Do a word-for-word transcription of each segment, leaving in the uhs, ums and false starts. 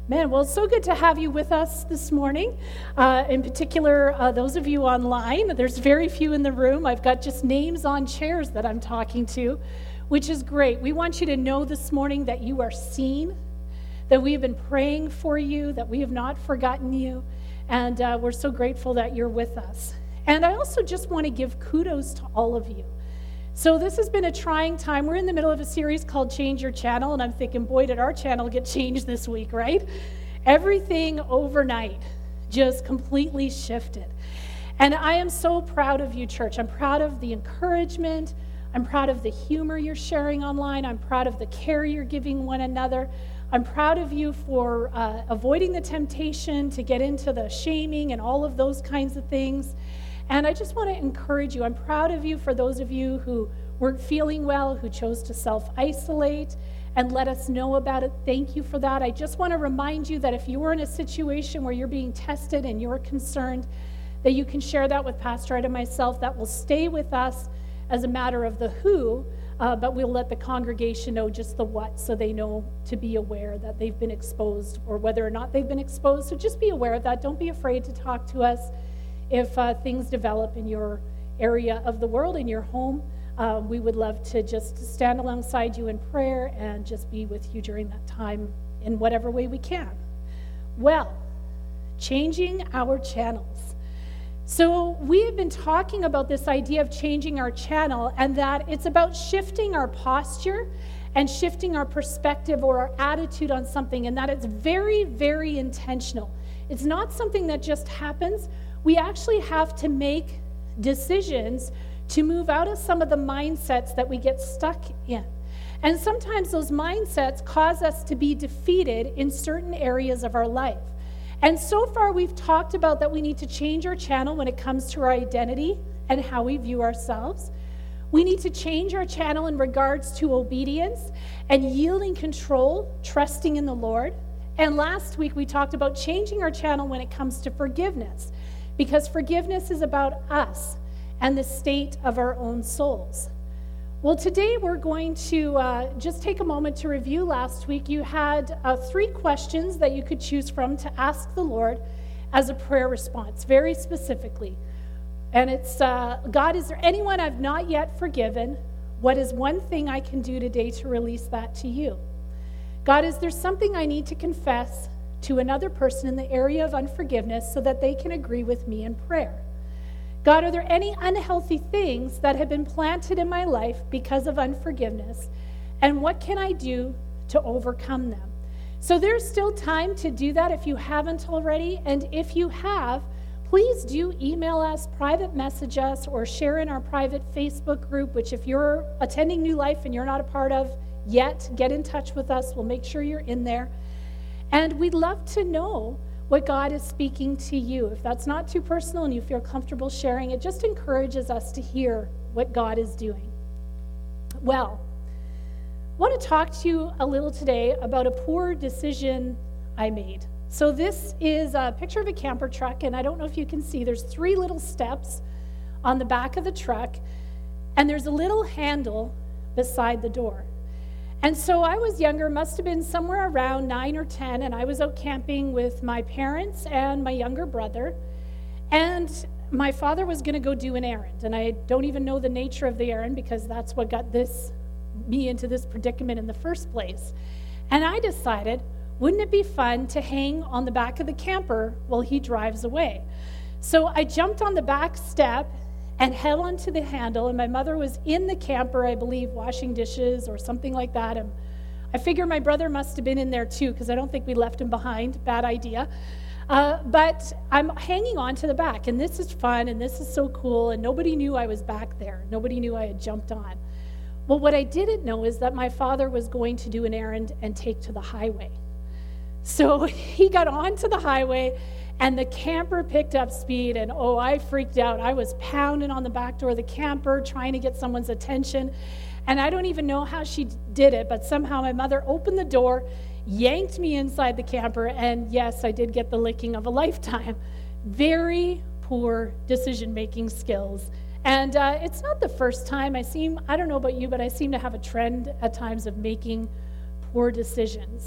Man, well, it's so good to have you with us this morning. Uh, in particular, uh, those of you online, there's very few in the room. I've got just names on chairs that I'm talking to, which is great. We want you to know this morning that you are seen, that we have been praying for you, that we have not forgotten you, and uh, we're so grateful that you're with us. And I also just want to give kudos to all of you. So this has been a trying time. We're in the middle of a series called Change Your Channel, and I'm thinking, boy, did our channel get changed this week, right? Everything overnight just completely shifted. And I am so proud of you, church. I'm proud of the encouragement. I'm proud of the humor you're sharing online. I'm proud of the care you're giving one another. I'm proud of you for uh, avoiding the temptation to get into the shaming and all of those kinds of things. And I just want to encourage you. I'm proud of you for those of you who weren't feeling well, who chose to self-isolate and let us know about it. Thank you for that. I just want to remind you that if you are in a situation where you're being tested and you're concerned, that you can share that with Pastor Ed and myself. That will stay with us as a matter of the who, uh, but we'll let the congregation know just the what, so they know to be aware that they've been exposed or whether or not they've been exposed. So just be aware of that. Don't be afraid to talk to us if uh, things develop in your area of the world, in your home. Uh, we would love to just stand alongside you in prayer and just be with you during that time in whatever way we can. Well, changing our channels. So we have been talking about this idea of changing our channel, and that it's about shifting our posture and shifting our perspective or our attitude on something, and that it's very, very intentional. It's not something that just happens. We actually have to make decisions to move out of some of the mindsets that we get stuck in. And sometimes those mindsets cause us to be defeated in certain areas of our life. And so far we've talked about that we need to change our channel when it comes to our identity and how we view ourselves. We need to change our channel in regards to obedience and yielding control, trusting in the Lord. And last week we talked about changing our channel when it comes to forgiveness, because forgiveness is about us and the state of our own souls. Well, today we're going to uh, just take a moment to review last week. You had uh, three questions that you could choose from to ask the Lord as a prayer response, very specifically. And it's, uh, God, is there anyone I've not yet forgiven? What is one thing I can do today to release that to you? God, is there something I need to confess to another person in the area of unforgiveness so that they can agree with me in prayer? God, are there any unhealthy things that have been planted in my life because of unforgiveness? And what can I do to overcome them? So there's still time to do that if you haven't already. And if you have, please do email us, private message us, or share in our private Facebook group, which if you're attending New Life and you're not a part of yet, get in touch with us. We'll make sure you're in there. And we'd love to know what God is speaking to you. If that's not too personal and you feel comfortable sharing, it just encourages us to hear what God is doing. Well, I want to talk to you a little today about a poor decision I made. So this is a picture of a camper truck, and I don't know if you can see, there's three little steps on the back of the truck, and there's a little handle beside the door. And so I was younger, must have been somewhere around nine or ten, and I was out camping with my parents and my younger brother. And my father was going to go do an errand, and I don't even know the nature of the errand because that's what got this me into this predicament in the first place. And I decided, wouldn't it be fun to hang on the back of the camper while he drives away? So I jumped on the back step and held onto the handle, and my mother was in the camper, I believe, washing dishes or something like that. And I figure my brother must have been in there too, because I don't think we left him behind. Bad idea. Uh, but I'm hanging on to the back, and this is fun, and this is so cool, and nobody knew I was back there. Nobody knew I had jumped on. Well, what I didn't know is that my father was going to do an errand and take to the highway. So he got onto the highway, and the camper picked up speed, and oh, I freaked out. I was pounding on the back door of the camper, trying to get someone's attention, and I don't even know how she did it, but somehow my mother opened the door, yanked me inside the camper, and yes, I did get the licking of a lifetime. Very poor decision-making skills. And uh, it's not the first time. I seem, I don't know about you, but I seem to have a trend at times of making poor decisions.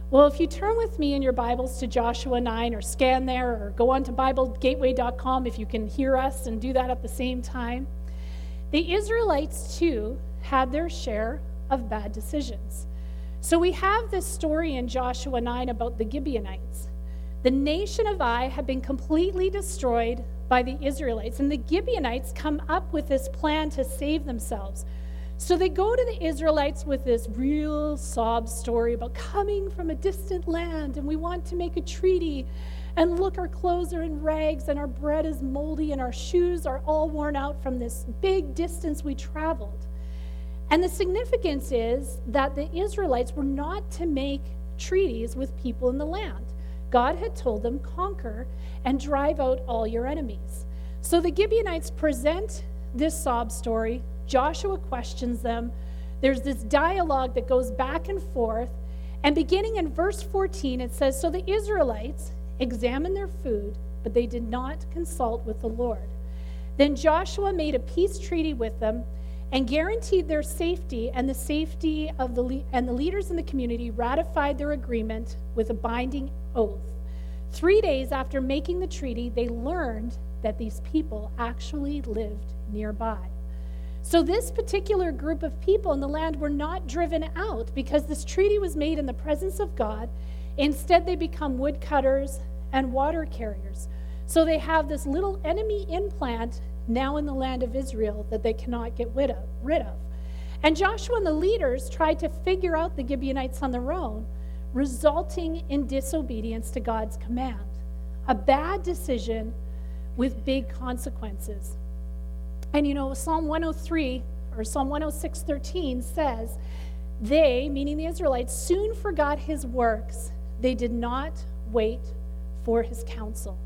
Well, if you turn with me in your Bibles to Joshua nine, or scan there, or go on to Bible Gateway dot com if you can hear us and do that at the same time, the Israelites too had their share of bad decisions. So we have this story in Joshua nine about the Gibeonites. The nation of Ai had been completely destroyed by the Israelites, and the Gibeonites come up with this plan to save themselves. So they go to the Israelites with this real sob story about coming from a distant land, and we want to make a treaty, and look, our clothes are in rags, and our bread is moldy, and our shoes are all worn out from this big distance we traveled. And the significance is that the Israelites were not to make treaties with people in the land. God had told them, conquer and drive out all your enemies. So the Gibeonites present this sob story. Joshua questions them. There's this dialogue that goes back and forth. And beginning in verse fourteen, it says, so the Israelites examined their food, but they did not consult with the Lord. Then Joshua made a peace treaty with them and guaranteed their safety, and the safety of the le- and the leaders in the community ratified their agreement with a binding oath. Three days after making the treaty, they learned that these people actually lived nearby. So this particular group of people in the land were not driven out because this treaty was made in the presence of God. Instead, they become woodcutters and water carriers. So they have this little enemy implant now in the land of Israel that they cannot get rid of. rid of. And Joshua and the leaders tried to figure out the Gibeonites on their own, resulting in disobedience to God's command. A bad decision with big consequences. And you know, Psalm one oh three, or Psalm one oh six thirteen says, they, meaning the Israelites, soon forgot his works. They did not wait for his counsel.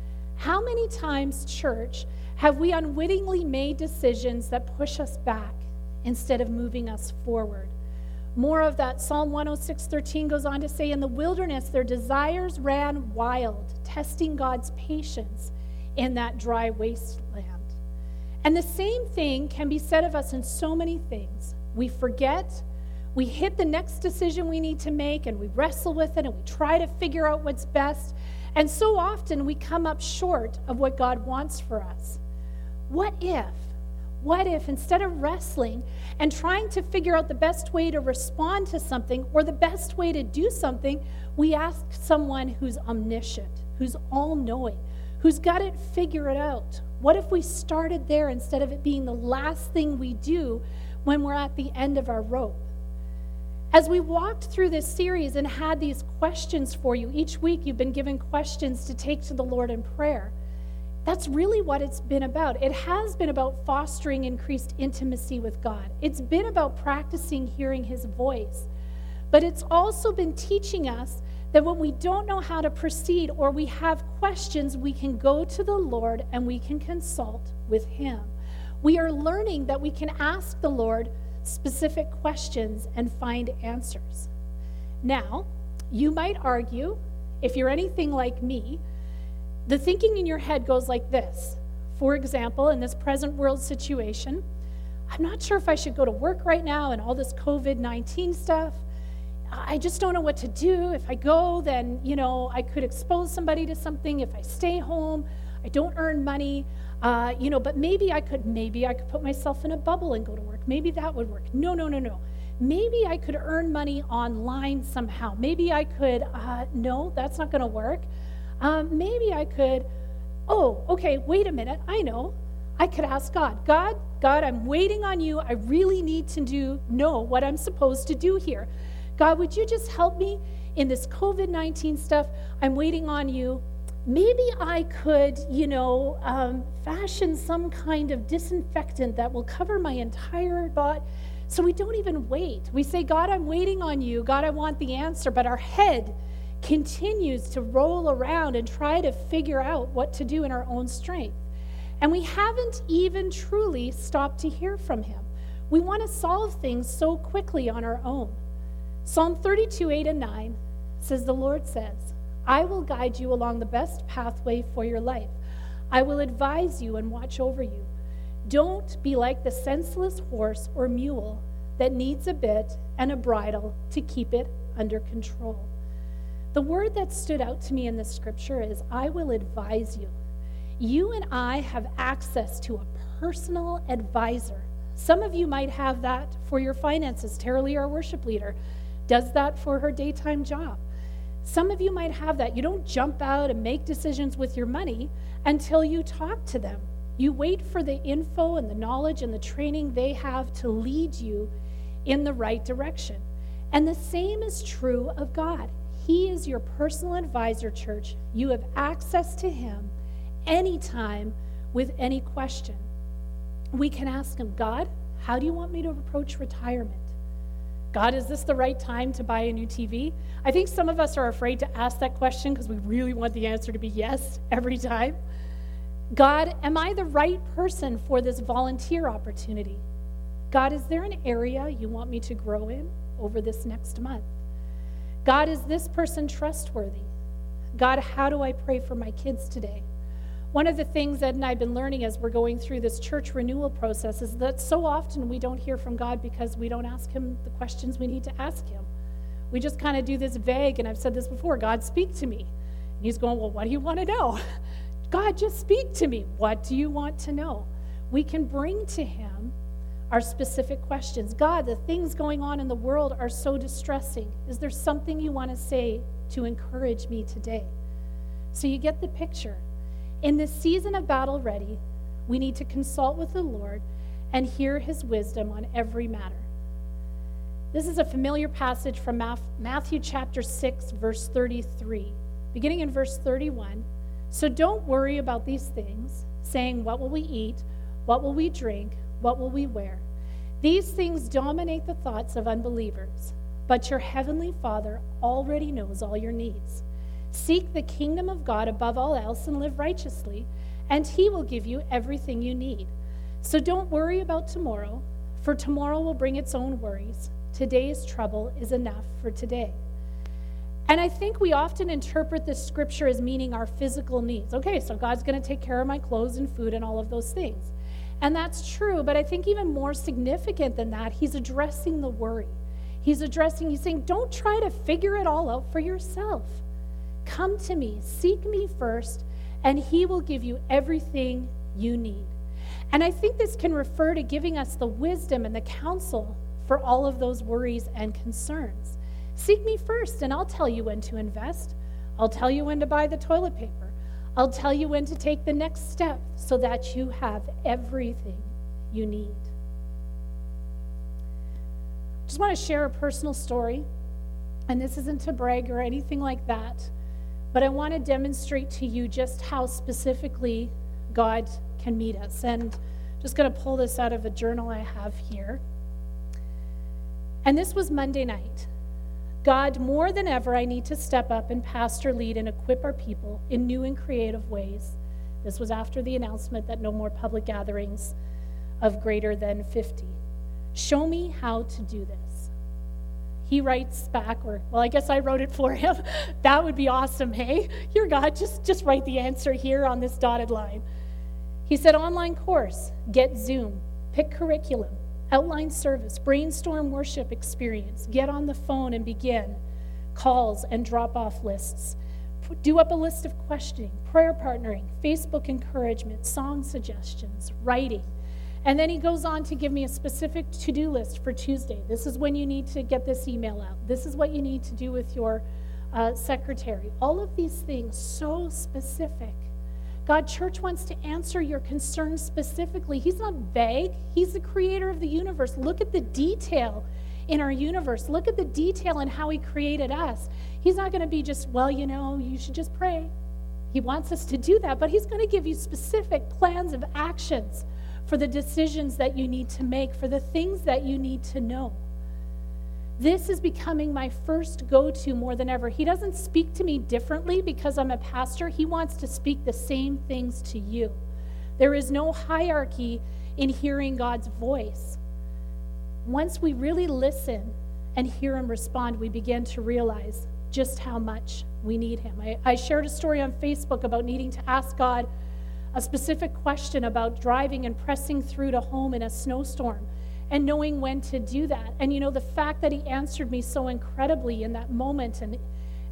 How many times, church, have we unwittingly made decisions that push us back instead of moving us forward? More of that, Psalm one oh six thirteen goes on to say, in the wilderness, their desires ran wild, testing God's patience in that dry wasteland. And the same thing can be said of us in so many things. We forget, we hit the next decision we need to make, and we wrestle with it, and we try to figure out what's best. And so often we come up short of what God wants for us. What if, what if instead of wrestling and trying to figure out the best way to respond to something or the best way to do something, we ask someone who's omniscient, who's all-knowing, who's got it figured out? What if we started there instead of it being the last thing we do when we're at the end of our rope? As we walked through this series and had these questions for you, each week you've been given questions to take to the Lord in prayer. That's really what it's been about. It has been about fostering increased intimacy with God. It's been about practicing hearing his voice. But it's also been teaching us that when we don't know how to proceed or we have questions, we can go to the Lord and we can consult with him. We are learning that we can ask the Lord specific questions and find answers. Now, you might argue, if you're anything like me, the thinking in your head goes like this. For example, in this present world situation, I'm not sure if I should go to work right now and all this covid nineteen stuff. I just don't know what to do. If I go, then, you know, I could expose somebody to something. If I stay home, I don't earn money, uh, you know, but maybe I could, maybe I could put myself in a bubble and go to work. Maybe that would work. No, no, no, no. Maybe I could earn money online somehow. Maybe I could, uh, no, that's not going to work. Um, maybe I could, oh, okay, wait a minute. I know. I could ask God, God, God, I'm waiting on you. I really need to do, know what I'm supposed to do here. God, would you just help me in this covid nineteen stuff? I'm waiting on you. Maybe I could, you know, um, fashion some kind of disinfectant that will cover my entire body. So we don't even wait. We say, God, I'm waiting on you. God, I want the answer. But our head continues to roll around and try to figure out what to do in our own strength. And we haven't even truly stopped to hear from him. We want to solve things so quickly on our own. Psalm thirty-two, eight and nine says, the Lord says, I will guide you along the best pathway for your life. I will advise you and watch over you. Don't be like the senseless horse or mule that needs a bit and a bridle to keep it under control. The word that stood out to me in this scripture is, I will advise you. You and I have access to a personal advisor. Some of you might have that for your finances. Tara Lee, our worship leader, does that for her daytime job. Some of you might have that. You don't jump out and make decisions with your money until you talk to them. You wait for the info and the knowledge and the training they have to lead you in the right direction. And the same is true of God. He is your personal advisor, church. You have access to him anytime with any question. We can ask him, God, how do you want me to approach retirement? God, is this the right time to buy a new T V? I think some of us are afraid to ask that question because we really want the answer to be yes every time. God, am I the right person for this volunteer opportunity? God, is there an area you want me to grow in over this next month? God, is this person trustworthy? God, how do I pray for my kids today? One of the things Ed and I have been learning as we're going through this church renewal process is that so often we don't hear from God because we don't ask him the questions we need to ask him. We just kind of do this vague, and I've said this before, God, speak to me. And he's going, well, what do you want to know? God, just speak to me. What do you want to know? We can bring to him our specific questions. God, the things going on in the world are so distressing. Is there something you want to say to encourage me today? So you get the picture. In this season of battle ready, we need to consult with the Lord and hear his wisdom on every matter. This is a familiar passage from Matthew chapter six, verse thirty-three, beginning in verse thirty-one. So don't worry about these things, saying, what will we eat? What will we drink? What will we wear? These things dominate the thoughts of unbelievers, but your heavenly Father already knows all your needs. Seek the kingdom of God above all else and live righteously, and he will give you everything you need. So don't worry about tomorrow, for tomorrow will bring its own worries. Today's trouble is enough for today. And I think we often interpret this scripture as meaning our physical needs. Okay, so God's going to take care of my clothes and food and all of those things. And that's true, but I think even more significant than that, he's addressing the worry. He's addressing, he's saying, don't try to figure it all out for yourself. Come to me, seek me first, and he will give you everything you need. And I think this can refer to giving us the wisdom and the counsel for all of those worries and concerns. Seek me first, and I'll tell you when to invest. I'll tell you when to buy the toilet paper. I'll tell you when to take the next step so that you have everything you need. Just want to share a personal story, and this isn't to brag or anything like that, but I want to demonstrate to you just how specifically God can meet us. And just going to pull this out of a journal I have here. And this was Monday night. God, more than ever, I need to step up and pastor, lead, and equip our people in new and creative ways. This was after the announcement that no more public gatherings of greater than fifty. Show me how to do this. He writes back, or, well, I guess I wrote it for him. That would be awesome, hey? Here, God, just, just write the answer here on this dotted line. He said, online course, get Zoom, pick curriculum, outline service, brainstorm worship experience, get on the phone and begin calls and drop-off lists. Do up a list of questioning, prayer partnering, Facebook encouragement, song suggestions, writing. And then he goes on to give me a specific to-do list for Tuesday. This is when you need to get this email out. This is what you need to do with your uh, secretary. All of these things, so specific. God, church wants to answer your concerns specifically. He's not vague. He's the creator of the universe. Look at the detail in our universe. Look at the detail in how he created us. He's not going to be just, well, you know, you should just pray. He wants us to do that, but he's going to give you specific plans of actions for the decisions that you need to make, for the things that you need to know. This is becoming my first go-to more than ever. He doesn't speak to me differently because I'm a pastor. He wants to speak the same things to you. There is no hierarchy in hearing God's voice. Once we really listen and hear him respond, we begin to realize just how much we need him. I, I shared a story on Facebook about needing to ask God a specific question about driving and pressing through to home in a snowstorm and knowing when to do that. And you know, the fact that he answered me so incredibly in that moment and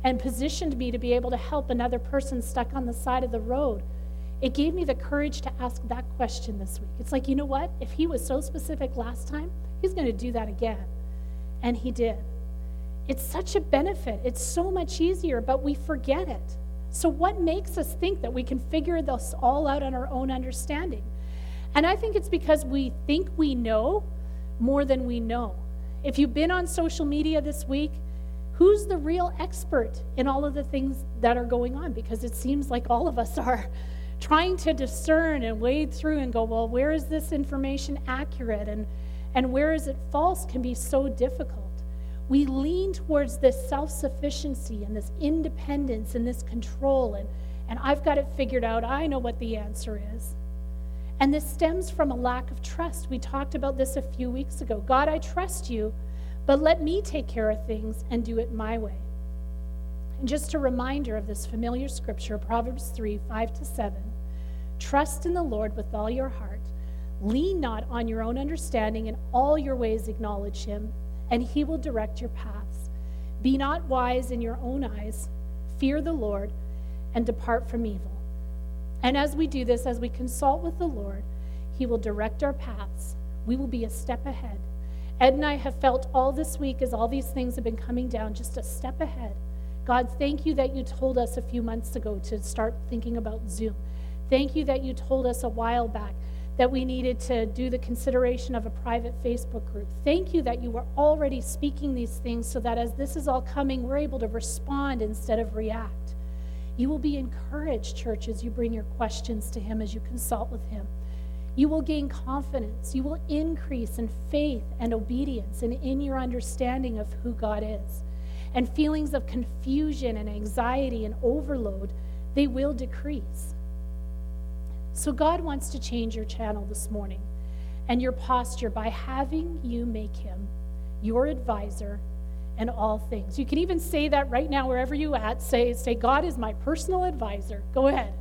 and positioned me to be able to help another person stuck on the side of the road, it gave me the courage to ask that question this week. It's like, you know what? If he was so specific last time, he's going to do that again. And he did. It's such a benefit. It's so much easier, but we forget it. So what makes us think that we can figure this all out on our own understanding? And I think it's because we think we know more than we know. If you've been on social media this week, who's the real expert in all of the things that are going on? Because it seems like all of us are trying to discern and wade through and go, well, where is this information accurate and, and where is it false can be so difficult. We lean towards this self-sufficiency and this independence and this control, and, and I've got it figured out. I know what the answer is. And this stems from a lack of trust. We talked about this a few weeks ago. God, I trust you, but let me take care of things and do it my way. And just a reminder of this familiar scripture, Proverbs three, five to seven. Trust in the Lord with all your heart. Lean not on your own understanding. In all your ways acknowledge him, and he will direct your paths. Be not wise in your own eyes. Fear the Lord and depart from evil. And as we do this, as we consult with the Lord, he will direct our paths. We will be a step ahead. Ed and I have felt all this week as all these things have been coming down, just a step ahead. God, thank you that you told us a few months ago to start thinking about Zoom. Thank you that you told us a while back that we needed to do the consideration of a private Facebook group. Thank you that you were already speaking these things so that as this is all coming, we're able to respond instead of react. You will be encouraged, church, as you bring your questions to him, as you consult with him. You will gain confidence. You will increase in faith and obedience and in your understanding of who God is. And feelings of confusion and anxiety and overload, they will decrease. So God wants to change your channel this morning and your posture by having you make him your advisor in all things. You can even say that right now wherever you're at. Say, say, God is my personal advisor. Go ahead.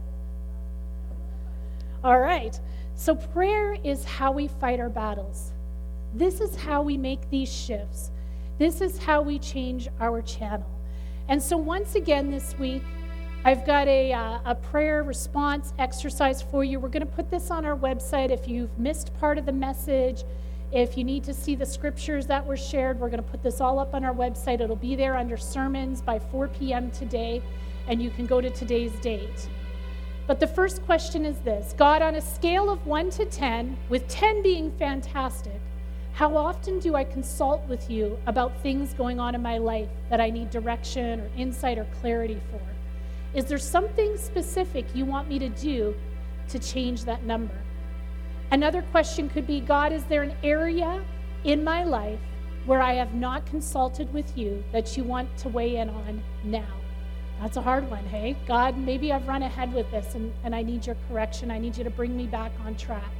All right. So prayer is how we fight our battles. This is how we make these shifts. This is how we change our channel. And so once again this week, I've got a, uh, a prayer response exercise for you. We're going to put this on our website. If you've missed part of the message, if you need to see the scriptures that were shared, we're going to put this all up on our website. It'll be there under sermons by four p.m. today, and you can go to today's date. But the first question is this: God, on a scale of one to ten, with ten being fantastic, how often do I consult with you about things going on in my life that I need direction or insight or clarity for? Is there something specific you want me to do to change that number? Another question could be, God, is there an area in my life where I have not consulted with you that you want to weigh in on now? That's a hard one, hey? God, maybe I've run ahead with this and, and I need your correction. I need you to bring me back on track.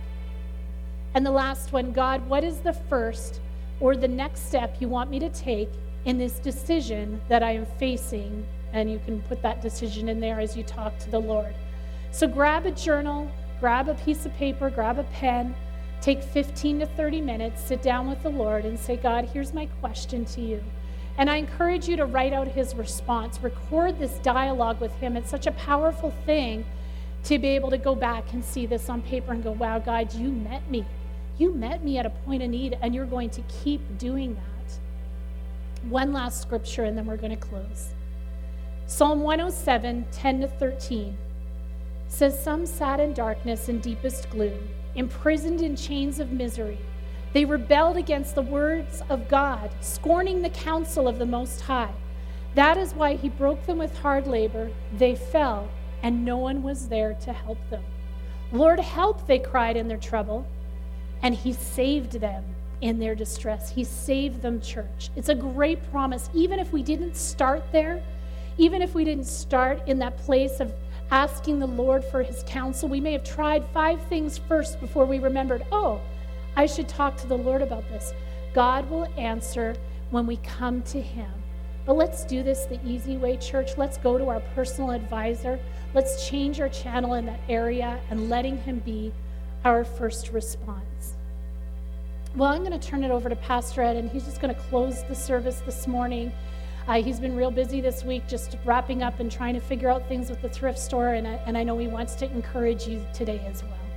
And the last one, God, what is the first or the next step you want me to take in this decision that I am facing? And you can put that decision in there as you talk to the Lord. So grab a journal, grab a piece of paper, grab a pen, take fifteen to thirty minutes, sit down with the Lord and say, God, here's my question to you. And I encourage you to write out his response. Record this dialogue with him. It's such a powerful thing to be able to go back and see this on paper and go, wow, God, you met me. You met me at a point of need, and you're going to keep doing that. One last scripture, and then we're going to close. Psalm one oh seven, ten to thirteen says, some sat in darkness and deepest gloom, imprisoned in chains of misery. They rebelled against the words of God, scorning the counsel of the Most High. That is why he broke them with hard labor. They fell, and no one was there to help them. Lord, help, they cried in their trouble, and he saved them in their distress. He saved them, church. It's a great promise. Even if we didn't start there, even if we didn't start in that place of asking the Lord for his counsel, we may have tried five things first before we remembered, oh, I should talk to the Lord about this. God will answer when we come to him. But let's do this the easy way, church. Let's go to our personal advisor. Let's change our channel in that area and letting him be our first response. Well, I'm going to turn it over to Pastor Ed, and he's just going to close the service this morning. Uh, he's been real busy this week just wrapping up and trying to figure out things with the thrift store, and I, and I know he wants to encourage you today as well.